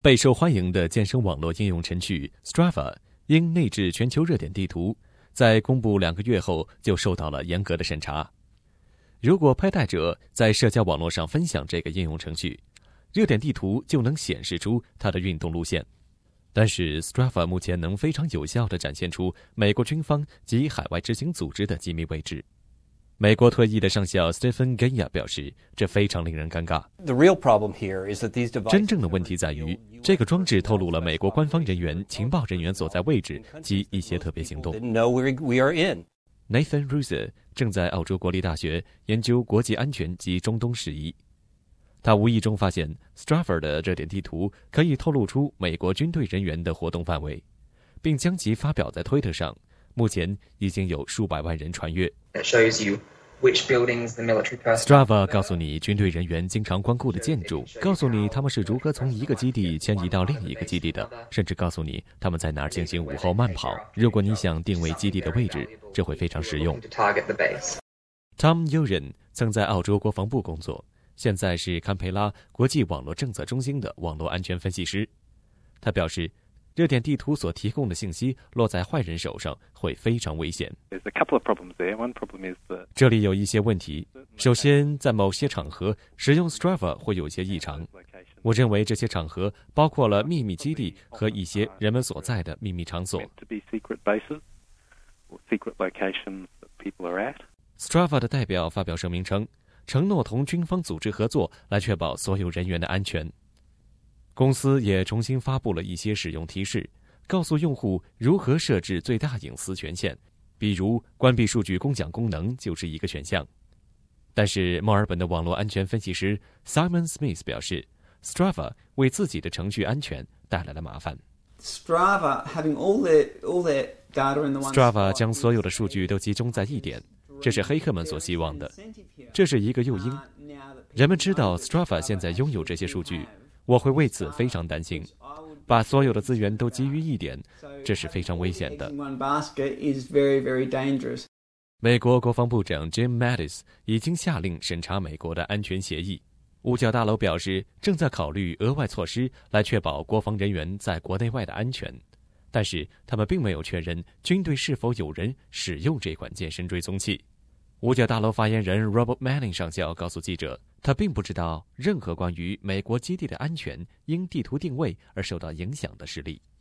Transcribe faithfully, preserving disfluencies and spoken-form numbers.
备受欢迎的健身网络应用程序 Strava 因内置全球热点地图，在公布两个月后就受到了严格的审查。如果佩戴者在社交网络上分享这个应用程序，热点地图就能显示出他的运动路线。但是 Strava 目前能非常有效地展现出美国军方及海外执行组织的机密位置。美国退役的上校 Stephen Gaya 表示，这非常令人尴尬。真正的问题在于，这个装置透露了美国官方人员、情报人员所在位置及一些特别行动。Nathan Ruser 正在澳洲国立大学研究国际安全及中东事宜。他无意中发现 Strava 的热点地图可以透露出美国军队人员的活动范围，并将其发表在推特上。目前已经有数百万人传阅。Strava 告诉你军队人员经常光顾的建筑，告诉你他们是如何从一个基地迁移到另一个基地的，甚至告诉你他们在哪儿进行午后慢跑。如果你想定位基地的位置，这会非常实用。Tom Uren 曾在澳洲国防部工作，现在是堪培拉国际网络政策中心的网络安全分析师。他表示，热点地图所提供的信息落在坏人手上会非常危险。这里有一些问题。首先，在某些场合使用 Strava 会有一些异常。我认为这些场合包括了秘密基地和一些人们所在的秘密场所。Strava 的代表发表声明称，承诺同军方组织合作来确保所有人员的安全。公司也重新发布了一些使用提示，告诉用户如何设置最大隐私权限，比如关闭数据共享功能就是一个选项。但是墨尔本的网络安全分析师 Simon Smith 表示， Strava 为自己的程序安全带来了麻烦。 Strava having all their, all their data in the one Strava 将所有的数据都集中在一点，这是黑客们所希望的。这是一个诱因。人们知道 Strava 现在拥有这些数据，我会为此非常担心。把所有的资源都集于一点，这是非常危险的。美国国防部长 Jim Mattis 已经下令审查美国的安全协议。五角大楼表示，正在考虑额外措施来确保国防人员在国内外的安全，但是他们并没有确认军队是否有人使用这款健身追踪器。五角大楼发言人 Robert Manning 上校告诉记者，他并不知道任何关于美国基地的安全因地图定位而受到影响的事例。